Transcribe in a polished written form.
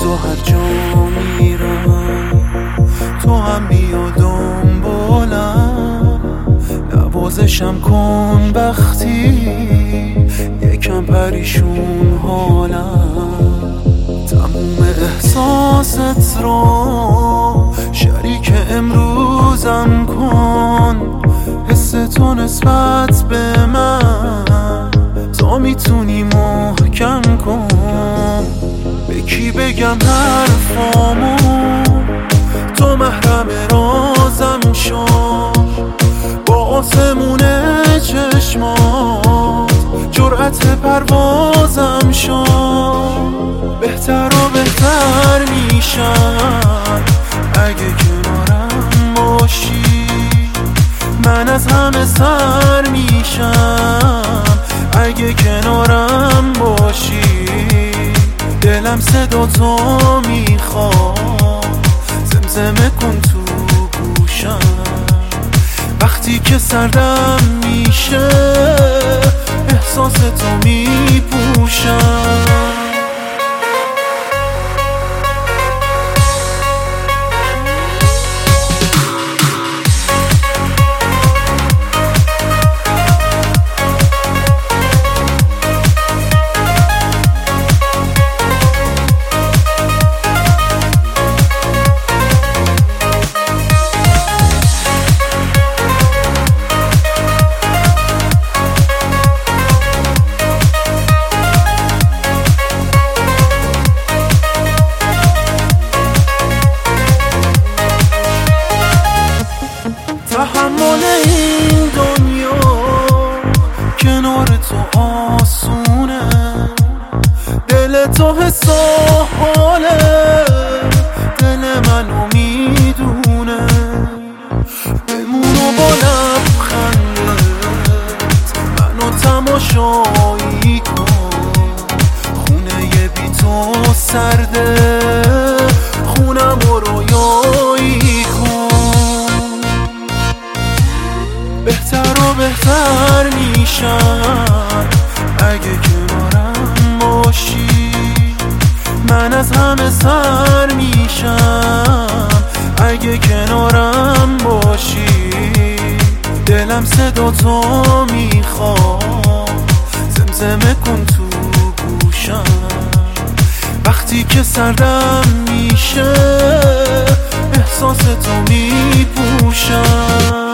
تو هر جا میرم تو هم بیا دنبالم، نوازشم کن وقتی یکم پریشون حالم. تموم احساست رو شریک امروزم کن، حس تو نسبت به من تو میتونی محکم کن. به کی بگم حرفامو تو محرم رازم شو، با آسمون چشمات جرأت پروازم شو. بهتر و بهتر میشم اگه کنارم باشی، من از همه سر میشم اگه کنارم باشی. دلم صدا تو میخواد زمزمه کن تو گوشم، وقتی که سردم میشه احساس تو میپوشم. تحمل این دنیا کنار تو آسونه، دل تو حس و حاله دل منو میدونه. بمونو با لبخندت منو تماشایی کن، خونه بی تو سرده خونم و رویایی کن. بهتر و بهتر میشم اگه کنارم باشی، من از همه سر میشم اگه کنارم باشی. دلم صدا تو میخواد زمزمه کن تو گوشم، وقتی که سردم میشه احساس تو میپوشم.